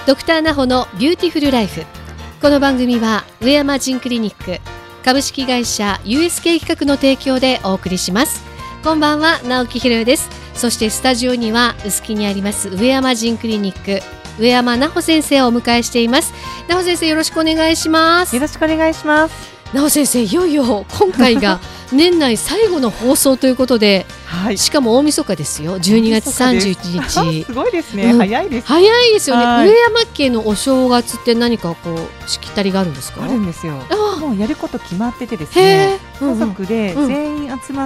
ドクターナホのビューティフルライフ。この番組は上山ジンクリニック株式会社 USK 企画の提供でお送りします。こんばんは、直木ひろよです。そしてスタジオには臼杵にあります上山ジンクリニック上山奈穂先生をお迎えしています。奈穂先生、よろしくお願いします。 よろしくお願いします。 奈穂先生、いよいよ今回が年内最後の放送ということで、はい、しかも大晦日ですよ。12月31日すごいですね、早いです。 早いですよね。上山家のお正月って何かこうしきたりがあるんですか？ あるんですよ。もうやること決まっててですね、家族で全員集まって、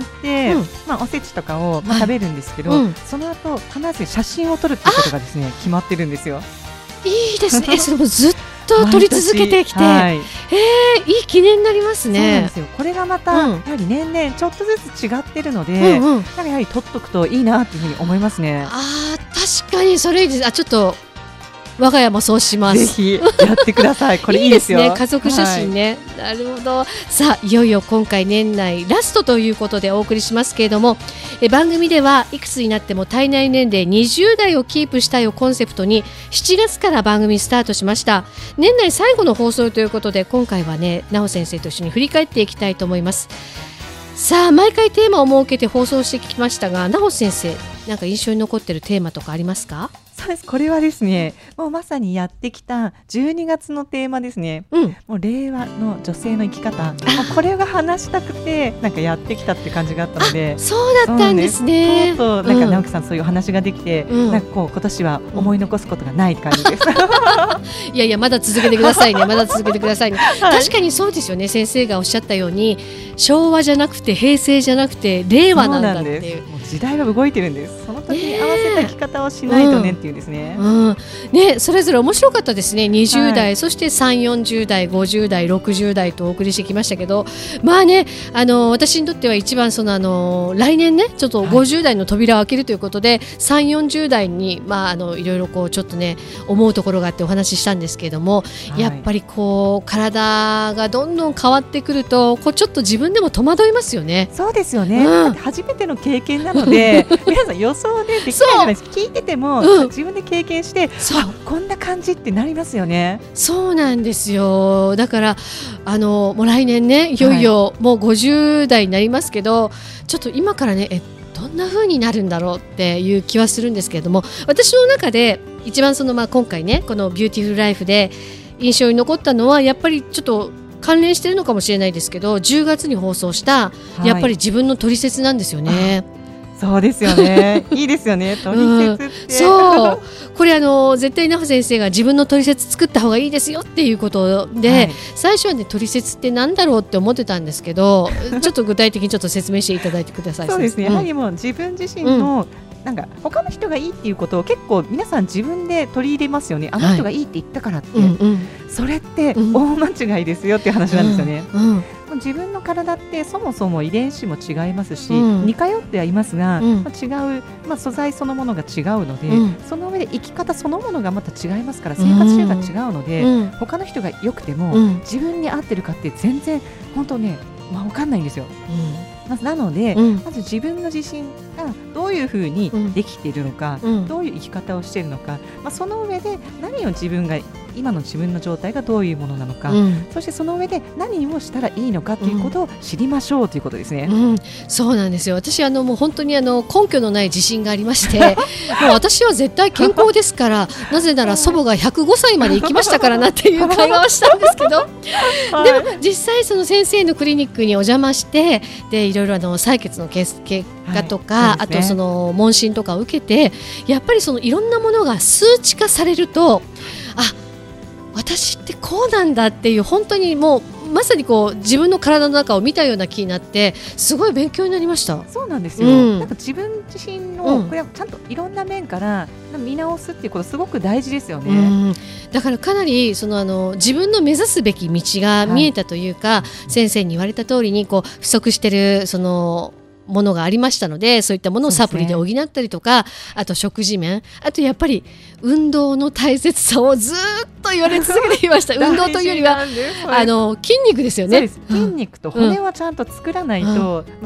おせちとかを食べるんですけど、その後必ず写真を撮るっていうことがですね決まってるんですよ。 いいですね。それもずっと撮り続けてきて、いい記念になりますね。 そうなんですよ。これがまた、やはり年々ちょっとずつ違ってるので、なんかやはり撮っとくといいなというふうに思いますね。 確かにそれいいです。ちょっと我が家もそうします。 ぜひやってください。これいいですよ。 いいですね。家族写真ね、なるほど。さあ、いよいよ今回年内ラストということでお送りしますけれども、番組ではいくつになっても体内年齢20代をキープしたいをコンセプトに7月から番組スタートしました。年内最後の放送ということで、今回はね、奈穂先生と一緒に振り返っていきたいと思います。さあ、毎回テーマを設けて放送してきましたが、奈穂先生、なんか印象に残っているテーマとかありますか？ そうです。これはですね、もうまさにやってきた12月のテーマですね。もう令和の女性の生き方、これが話したくてなんかやってきたっていう感じがあったので。 そうだったんですね。 なんか直樹さん、そういう話ができて、なんかこう今年は思い残すことがない感じです。 いやいや、まだ続けてくださいね。まだ続けてくださいね。確かにそうですよね。先生がおっしゃったように、昭和じゃなくて平成じゃなくて令和なんだっていう。 時代は動いてるんです。その時に合わせた生き方をしないとねっていうですね。 それぞれ面白かったですね。20代、そして3、40代、50代、60代とお送りしてきましたけど、まあね、私にとっては一番来年ね、ちょっと50代の扉を開けるということで、3、40代にいろいろこうちょっとね思うところがあってお話ししたんですけれども、やっぱりこう体がどんどん変わってくると、こうちょっと自分でも戸惑いますよね。 そうですよね。初めての経験なので皆さん予想でできないじゃないですか。聞いてても、自分で経験してこんな感じってなりますよね。 そうなんですよ。だからもう来年ね、いよいよもう50代になりますけど、ちょっと今からねどんな風になるんだろうっていう気はするんですけれども、私の中で一番今回ね、このビューティフルライフで印象に残ったのは、やっぱりちょっと関連してるのかもしれないですけど、10月に放送したやっぱり自分のトリセツなんですよね。 そうですよね。いいですよね。トリセツって。 そうこれ絶対奈穂先生が自分のトリセツ作った方がいいですよっていうことで、最初はね、トリセツってなんだろうって思ってたんですけど、ちょっと具体的にちょっと説明していただいてください。 そうですね。やはりもう自分自身の、なんか他の人がいいっていうことを結構皆さん自分で取り入れますよね。あの人がいいって言ったからって、それって大間違いですよっていう話なんですよね。自分の体ってそもそも遺伝子も違いますし、似通ってはいますが、違う、素材そのものが違うので、その上で生き方そのものがまた違いますから、生活習慣違うので、他の人が良くても、自分に合ってるかって全然本当ね、分かんないんですよ。なので、まず自分の自身がどういうふうにできているのか、どういう生き方をしているのか、その上で何を今の自分の状態がどういうものなのか、そしてその上で何をしたらいいのかということを知りましょうということですね。 そうなんですよ。私もう本当に根拠のない自信がありましてもう私は絶対健康ですからなぜなら祖母が105歳まで生きましたからなっていう会話をしたんですけどでも実際その先生のクリニックにお邪魔して、でいろいろ採血の結果とか、あとその問診とかを受けて、やっぱりいろんなものが数値化されると、私ってこうなんだっていう、本当にもうまさにこう自分の体の中を見たような気になって、すごい勉強になりました。 そうなんですよ。なんか自分自身のこれはちゃんといろんな面から見直すっていうことすごく大事ですよね。 だからかなり自分の目指すべき道が見えたというか、先生に言われた通りにこう不足してるものがありましたので、そういったものをサプリで補ったりとか、あと食事面、あとやっぱり運動の大切さをずっと言われ続けていました運動というよりは筋肉ですよね。 筋肉と骨はちゃんと作らないと、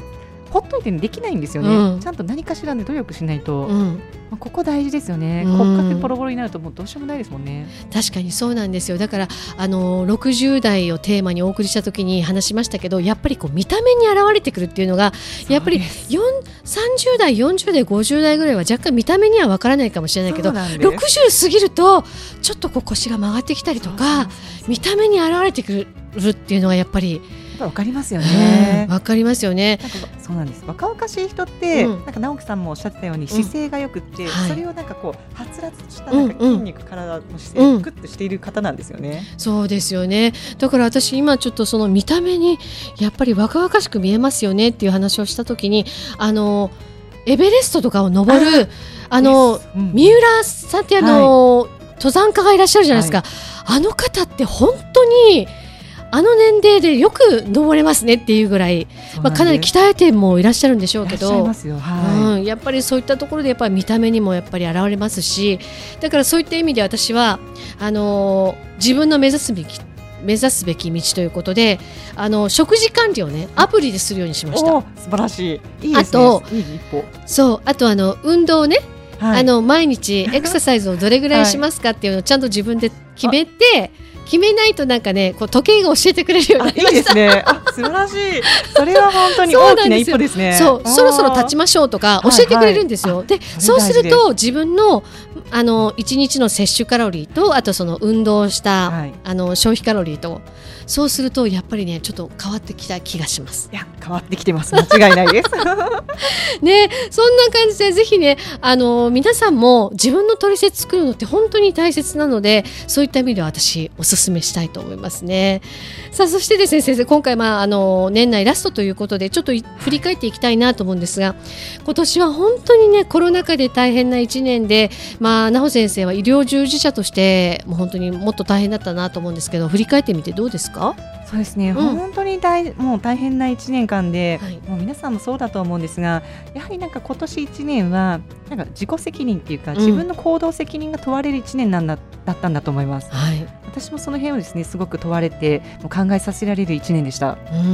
ほっといてできないんですよね、うん、ちゃんと何かしらで努力しないと、ここ大事ですよね。骨格ボロボロになるともうどうしようもないですもんね。 確かにそうなんですよ。だから60代をテーマにお送りした時に話しましたけど、やっぱりこう見た目に現れてくるっていうのがやっぱり30代40代50代ぐらいは若干見た目には分からないかもしれないけど、60過ぎるとちょっとこう腰が曲がってきたりとか見た目に現れてくるっていうのはやっぱりわかりますよね。 わかりますよね。 なんかそうなんです。若々しい人って、なんか直樹さんもおっしゃってたように姿勢が良くって、それをなんかこうはつらつとしたなんか筋肉、体の姿勢グッとしている方なんですよね。 そうですよね。だから私今ちょっとその見た目にやっぱり若々しく見えますよねっていう話をしたときにエベレストとかを登る三浦さんって登山家がいらっしゃるじゃないですか。あの方って本当に年齢でよく登れますねっていうぐらい、かなり鍛えてもいらっしゃるんでしょうけど、やっぱりそういったところでやっぱり見た目にもやっぱり現れますし、だからそういった意味で私は自分の目指すべき道ということで食事管理をねアプリでするようにしました。 素晴らしい。いいですね。 あと運動をね、毎日エクササイズをどれぐらいしますかっていうのをちゃんと自分で決めないとなんかねこう時計が教えてくれるようになりました。 いいですね。素晴らしい。それは本当に大きな一歩ですね。 そろそろ立ちましょうとか教えてくれるんですよ。でそうすると自分の1日の摂取カロリーとあとその運動した、消費カロリーとそうするとやっぱりねちょっと変わってきた気がします。 いや変わってきてます。間違いないですね、そんな感じでぜひね皆さんも自分のトリセツ作るのって本当に大切なので、そういった意味では私おすすめしたいと思いますね。さあそしてですね先生、今回年内ラストということでちょっと振り返っていきたいなと思うんですが、今年は本当にねコロナ禍で大変な1年で、奈穂先生は医療従事者としてもう本当にもっと大変だったなと思うんですけど、振り返ってみてどうですか？ そうですね、本当にもう大変な1年間で、もう皆さんもそうだと思うんですが、やはりなんか今年1年はなんか自己責任っていうか、自分の行動責任が問われる1年だったんだと思います。私もその辺をですねすごく問われてもう考えさせられる1年でした。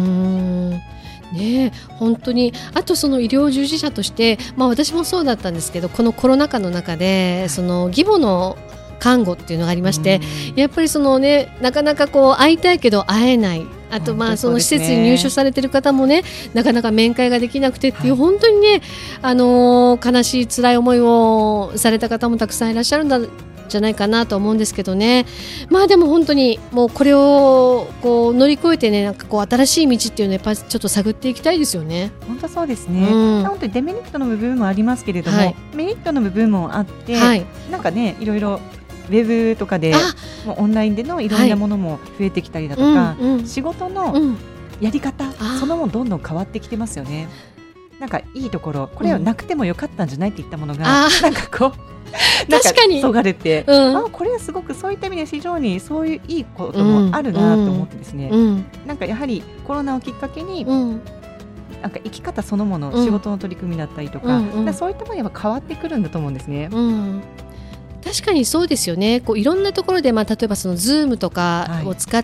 ね、本当にあとその医療従事者として、私もそうだったんですけど、このコロナ禍の中でその義母の看護っていうのがありまして、やっぱりそのねなかなかこう会いたいけど会えない、あとその施設に入所されている方もねなかなか面会ができなくてっていう、本当にね悲しい辛い思いをされた方もたくさんいらっしゃるんじゃないかなと思うんですけどね。でも本当にもうこれをこう乗り越えてね、なんかこう新しい道っていうのをやっぱりちょっと探っていきたいですよね。 本当そうですね、本当にデメリットの部分もありますけれども、メリットの部分もあって、なんかねいろいろウェブとかでもうオンラインでのいろんなものも増えてきたりだとか、仕事のやり方、そのもどんどん変わってきてますよね。なんかいいところ、これはなくてもよかったんじゃないっていったものが、なんかこう確かにそがれて、これはすごくそういった意味で非常にそういういいこともあるなと思ってですね、なんかやはりコロナをきっかけに、なんか生き方そのもの、仕事の取り組みだったりとか、そういったものが変わってくるんだと思うんですね。 確かにそうですよね。こういろんなところで、例えばその Zoom とかを使って、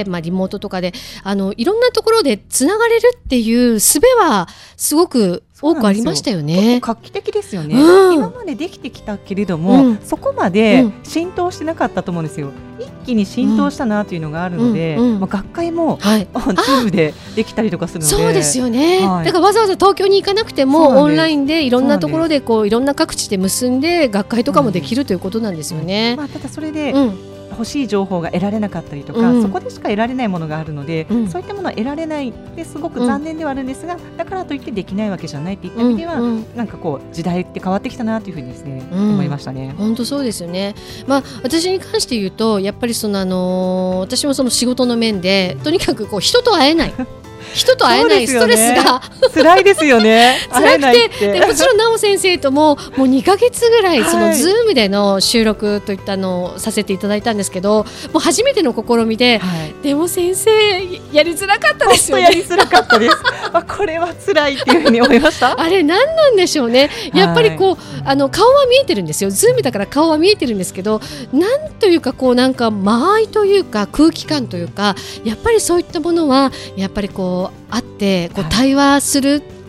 リモートとかでいろんなところでつながれるっていう術はすごく多くありましたよね。 画期的ですよね、今までできてきたけれども、そこまで浸透してなかったと思うんですよ。一気に浸透したなというのがあるので、学会も、Zoom でできたりとかするので。そうですよね、だからわざわざ東京に行かなくてもオンラインでいろんなところでこういろんな各地で結んで学会とかもできるということなんですよね。 ただそれで、欲しい情報が得られなかったりとか、そこでしか得られないものがあるので、そういったものは得られないですごく残念ではあるんですが、だからといってできないわけじゃないっていった意味では、なんかこう時代って変わってきたなというふうにですね、思いましたね。 本当そうですよね。私に関して言うとやっぱりその私もその仕事の面でとにかくこう人と会えない人と会えないストレスが辛いですよね。 辛くて、でもちろん奈緒先生とももう2ヶ月ぐらいその Zoom での収録といったのをさせていただいたんですけど、もう初めての試みで、でも先生やりづらかったですよね。 やりづらかったですこれは辛いっていうふうに思いましたあれ何なんでしょうね。やっぱりこう顔は見えてるんですよ。 Zoom だから顔は見えてるんですけど、なんというかこうなんか間合いというか空気感というか、やっぱりそういったものはやっぱりこうあってこう対話する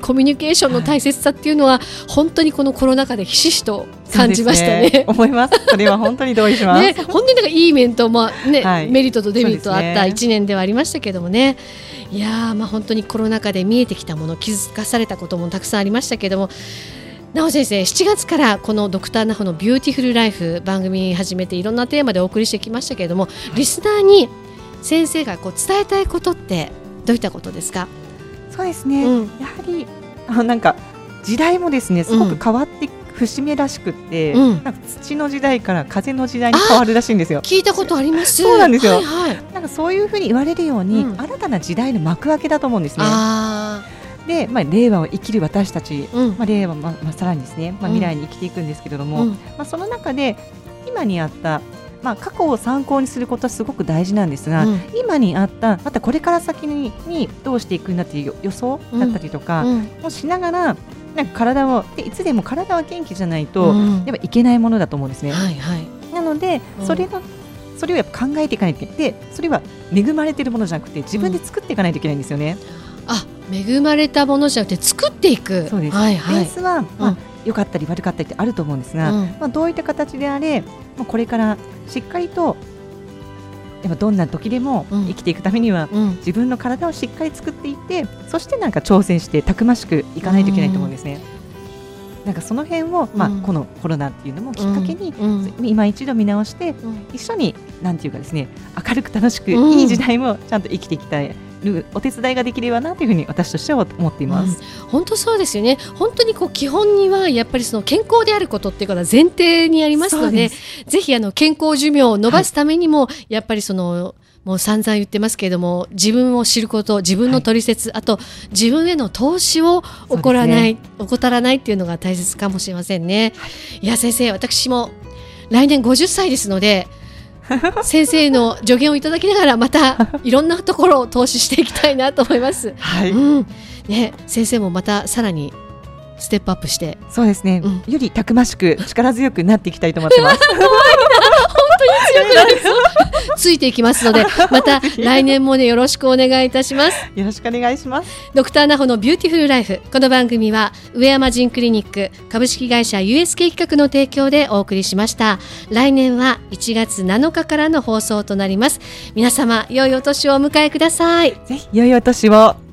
コミュニケーションの大切さっていうのは、本当にこのコロナ禍でひしひしと感じましたね。 思います。それは本当に同意します。 本当になんかいい面と、メリットとデメリットあった1年ではありましたけどもね。いや本当にコロナ禍で見えてきたもの、気づかされたこともたくさんありましたけども、なお先生、7月からこのドクターナホのビューティフルライフ番組始めて、いろんなテーマでお送りしてきましたけれども、リスナーに先生が伝えたいことってどういったことですか？ そうですね、やはりなんか時代もですね、すごく変わって節目らしくって、なんか土の時代から風の時代に変わるらしいんですよ。 聞いたことあります。 そうなんですよ、なんかそういうふうに言われるように、新たな時代の幕開けだと思うんですね。で、令和を生きる私たち、令和、さらにですね、未来に生きていくんですけれども、その中で今にあった、過去を参考にすることはすごく大事なんですが、今にあったまたこれから先にどうしていくんだっていう予想だったりとかをしながら、なんか体をいつでも体は元気じゃないと、やっぱいけないものだと思うんですね。なので、それをやっぱ考えていかないといけない。で、それは恵まれているものじゃなくて、自分で作っていかないといけないんですよね。 恵まれたものじゃなくて作っていく。 そうです。ベースは、良かったり悪かったりってあると思うんですが、どういった形であれ、これからしっかりとやっぱどんな時でも生きていくためには、自分の体をしっかり作っていって、そしてなんか挑戦してたくましくいかないといけないと思うんですね。なんかその辺を、このコロナっていうのもきっかけに、今一度見直して、一緒になんていうかですね、明るく楽しくいい時代もちゃんと生きていきたい。お手伝いができればなというふうに私としては思っています。 本当そうですよね。本当に基本にはやっぱりその健康であることっていうことは前提にありますので、ぜひ健康寿命を伸ばすためにも、やっぱりもう散々言ってますけれども、自分を知ること、自分の取説、あと自分への投資を怠らないっていうのが大切かもしれませんね。いや先生、私も来年50歳ですので、先生の助言をいただきながら、またいろんなところを投資していきたいなと思います。先生もまたさらにステップアップして、 そうですね、よりたくましく力強くなっていきたいと思ってます。 怖いな、本当に強くなりそうついていきますので、また来年もね、よろしくお願いいたします。 よろしくお願いします。 ドクターナホのビューティフルライフ、この番組は上山ジンクリニック株式会社 USK 企画の提供でお送りしました。来年は1月7日からの放送となります。皆様、良いお年をお迎えください。 ぜひ良いお年を。